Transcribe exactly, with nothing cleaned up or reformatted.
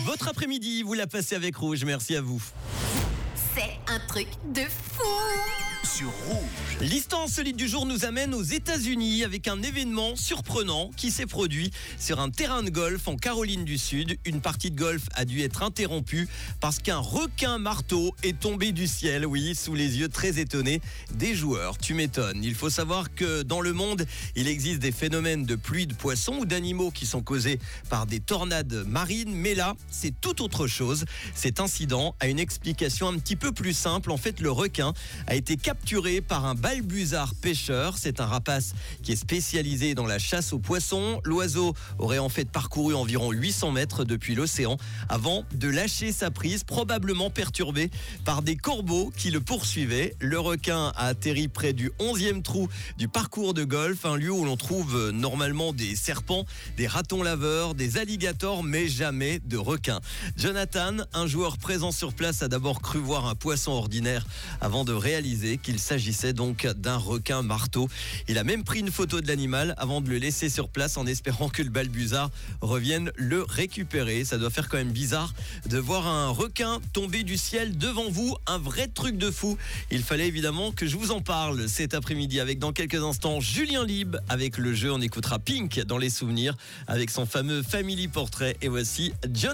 Votre après-midi, vous la passez avec Rouge. Merci à vous. C'est un truc de fou. Sur Rouge. L'histoire insolite du jour nous amène aux États-Unis avec un événement surprenant qui s'est produit sur un terrain de golf en Caroline du Sud. Une partie de golf a dû être interrompue parce qu'un requin marteau est tombé du ciel, oui, sous les yeux très étonnés des joueurs. Tu m'étonnes. Il faut savoir que dans le monde, il existe des phénomènes de pluie de poissons ou d'animaux qui sont causés par des tornades marines, mais là, c'est tout autre chose. Cet incident a une explication un petit peu plus simple. En fait, le requin a été capturé par un balbuzard pêcheur. C'est un rapace qui est spécialisé dans la chasse aux poissons. L'oiseau aurait en fait parcouru environ huit cents mètres depuis l'océan avant de lâcher sa prise, probablement perturbé par des corbeaux qui le poursuivaient. Le requin a atterri près du onzième trou du parcours de golf, un lieu où l'on trouve normalement des serpents, des ratons laveurs, des alligators, mais jamais de requins. Jonathan, un joueur présent sur place, a d'abord cru voir un poisson ordinaire avant de réaliser qu'il s'agissait donc d'un requin marteau. Il a même pris une photo de l'animal avant de le laisser sur place en espérant que le balbuzard revienne le récupérer. Ça doit faire quand même bizarre de voir un requin tomber du ciel devant vous, un vrai truc de fou. Il fallait évidemment que je vous en parle cet après-midi avec dans quelques instants Julien Lieb avec le jeu. On écoutera Pink dans les souvenirs avec son fameux Family Portrait et voici John